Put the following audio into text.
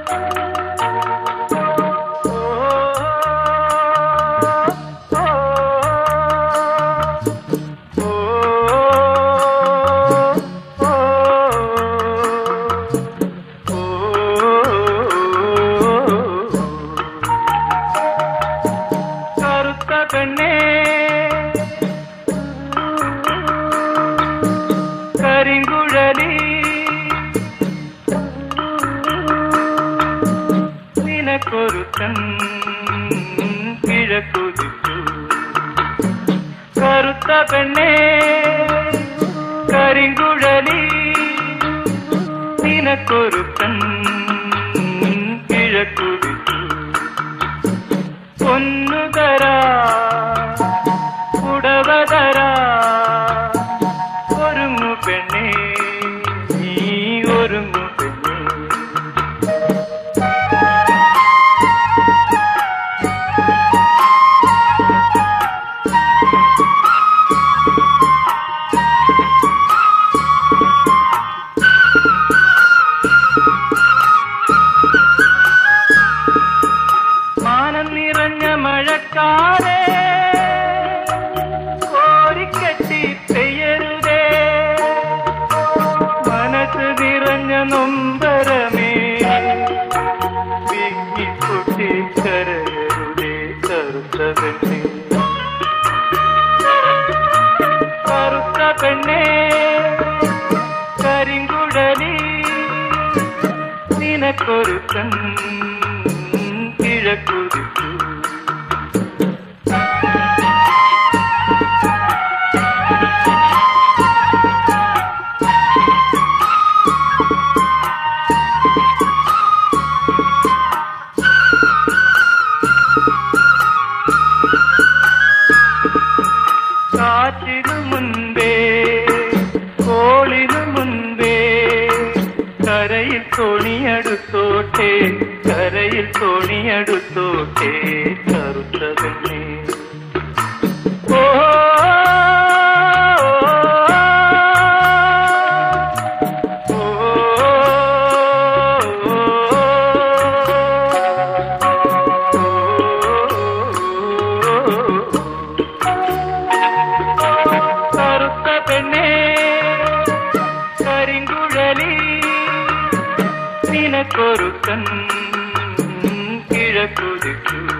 കരിങ്കുഴലി നിനക്കൊരുത്തൻ കിഴക്കുതിച്ചു കറുത്ത പെണ്ണേ കരിങ്കുഴലി നിനക്കൊരുത്തൻ കിഴക്കുതിച്ചു പൊന്നുതരാ ഉടവതരാ ഒരുങ്ങു പെണ്ണേ നീ ഒരുങ്ങു പെണ്ണേ മാനം നിറഞ്ഞ മഴക്കാരേ കോരിക്കെട്ടി പെയ്യരുതേ മനസ്സ് നിറഞ്ഞ നൊമ്പരമേ വിങ്ങിപ്പൊട്ടി കരയരുതേ കറുത്ത പെണ്ണേ കറുത്ത പെണ്ണേ കരിങ്കുഴലി നിനക്കൊരുത്തൻ കിഴക്കുതിച്ചു കാറ്റിനു മുൻപേ കോളിനു മുൻപേ കരയിൽ തോണിയടുത്തോട്ടെ കരയിൽ തോണിയടുത്തോട്ടെ കറുത്ത പെണ്ണേ ഓ കറുത്ത പെണ്ണേ കരിങ്കുഴലി നിനക്കൊരുത്തൻ കിഴക്കുതിച്ചു